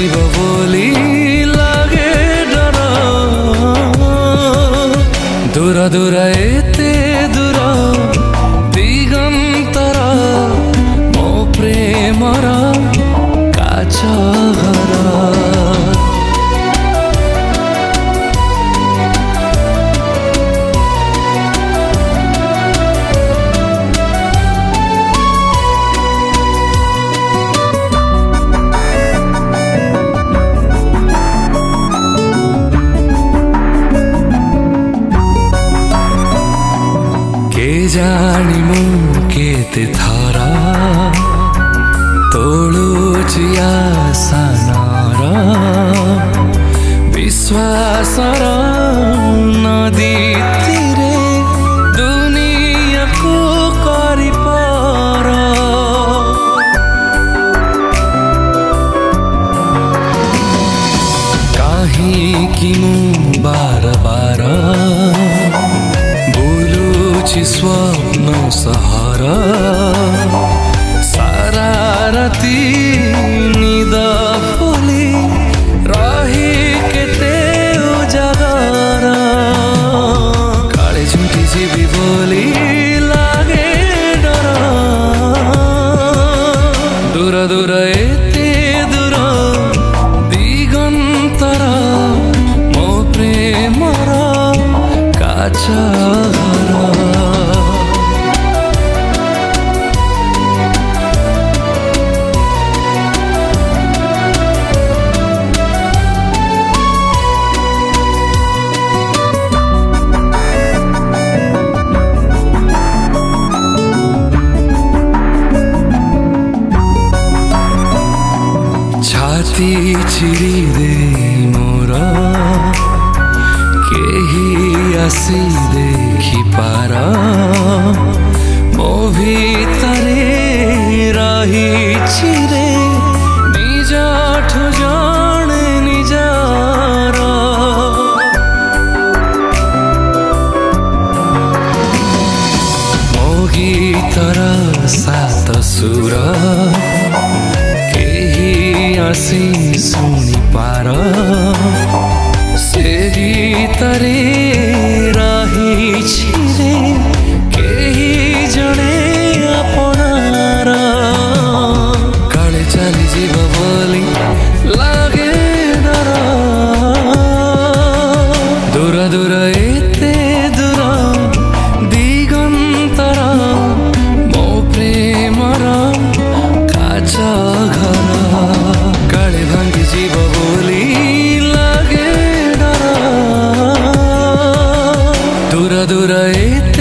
जीव बोली लागे डर दूर दूर एते दूर दिगंतर मो प्रेमर काछ घर जानी मु केते थारा तोलुची आशा नारा विश्वासर नदी तीरे दुनिया को करी पार कहीं कि मु बार बार स्वप्न सहारा सारा राती निद फुली रही केते उजागर काले झुंटी जीवी बोली लागे डर दूर दूर एते दूर दिगंतर मो प्रेमर काछ छाती चिरी दे मोर केही आसी देखी पार मो भितरे रही चिरे निज ठो जाने निजार मो गीतर सात सुर आसी सुनी पार से गीतरे रही छिरे केही जणे अपनार काले चली जीव बोली लागे डर दूर दूर एते दूर दिगंतर मो प्रेमर काछ घर काले भांगी जीव बोली लागे डर दूर दूर एते